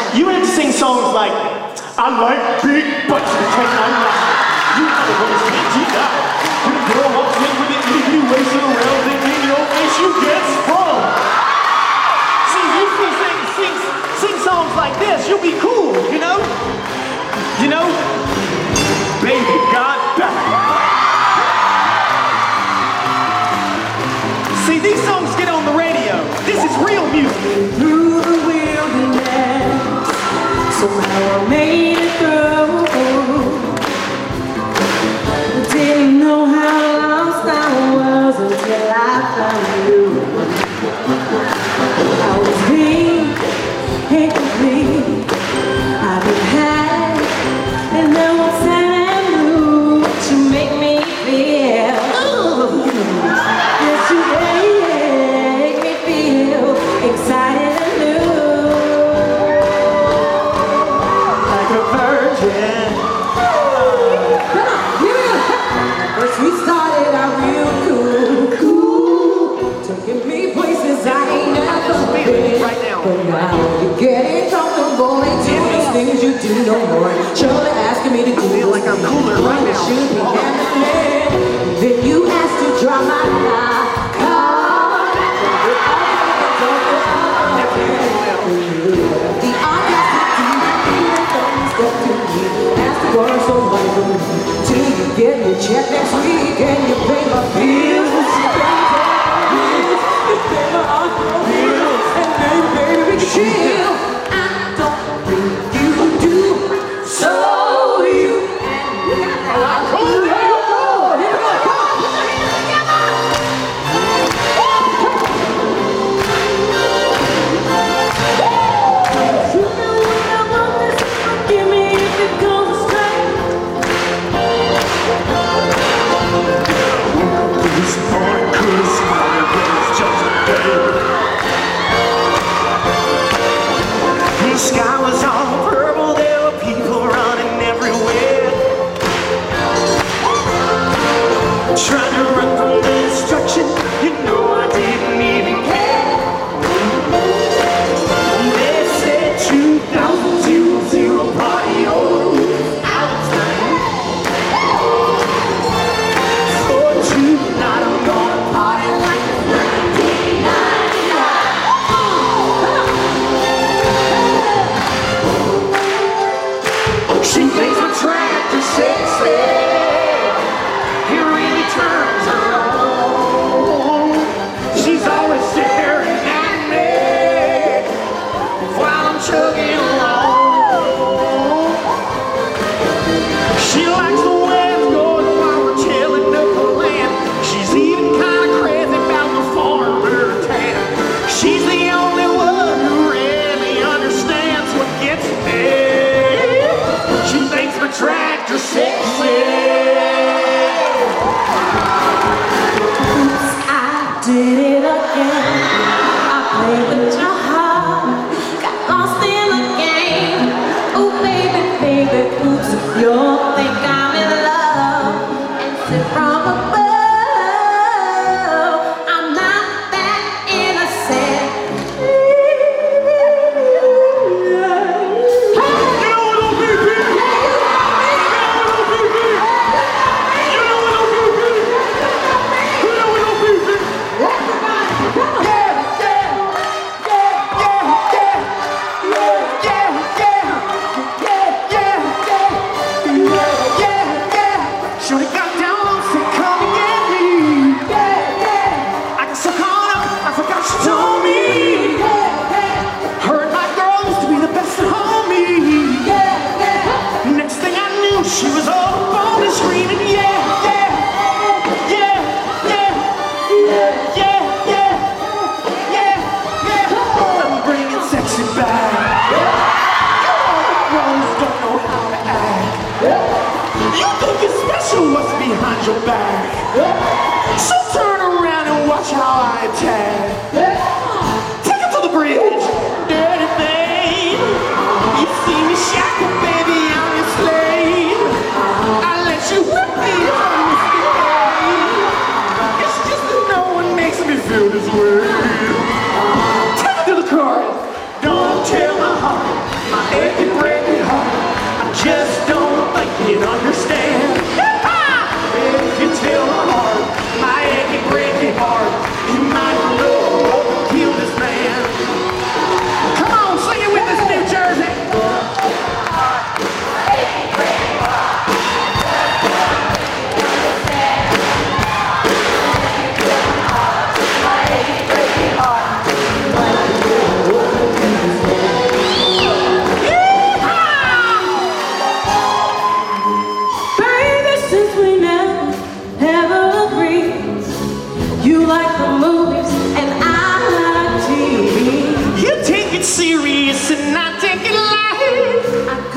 You have to sing songs like, I like big butts because I like it. You know what it's PG now. When a girl walks in with it, leave you wasting around and in your face, you get sprung. See, if you sing songs like this, you'll be cool, you know? You know? Baby got back. See, these songs get on the radio. This is real music. Through the wilderness, somehow I made it through. I didn't know how lost I was until I found you. I was weak, incomplete. I've been had, and no one said I knew what you make me feel. Ooh. Yes, you make me feel excited and new, like a virgin. Come on, here we go. First we started out real cool, taking me places I ain't never been. Right now. But now you're getting comfortable and doing things you do no more. Surely asking me to do feel like I'm cooler right now. Should be handling. Then you asked to drive my car. The audacity, step to me. Ask to borrow some money from me. Till you get your check next week and you pay my bills. You pay my auto bills. And then baby we can chill. I don't think you do. So you The sky was all purple, there were people running everywhere, trying to run from the destruction. You know I didn't even care. They said 2000 party over. I was lying. For tonight I'm gonna party like it's 1999. She thinks I'm tractor sexy. It really turns her on. She's always staring at me while I'm chugging along. She likes the way it's going while we're chilling up the land. She's even kind of crazy about the farmer tan. She's the only one who really understands what gets me. She thinks my tractor sexy. I did it again. I played with your heart, got lost in the game. Oh baby, baby, oops, you'll think I'm in love and sit from above. I'm not that innocent. Should've got down low, so come and get me. I got so caught up, I forgot she told me. Her and my girl used to be the best at homie. Next thing I knew, she was all up on me screaming, yeah, yeah, yeah, yeah, yeah, yeah, yeah, yeah. I'm bringing sexy back. Girls don't know how to act. You think you're special, what's behind your back? So turn around and watch how I attack. Take it to the bridge, dirty thing. You see me shackled, baby, I'm your slave. I let you whip me from the skin. It's just that no one makes me feel this way. Take it to the car. Don't tear my heart. My to not take it light.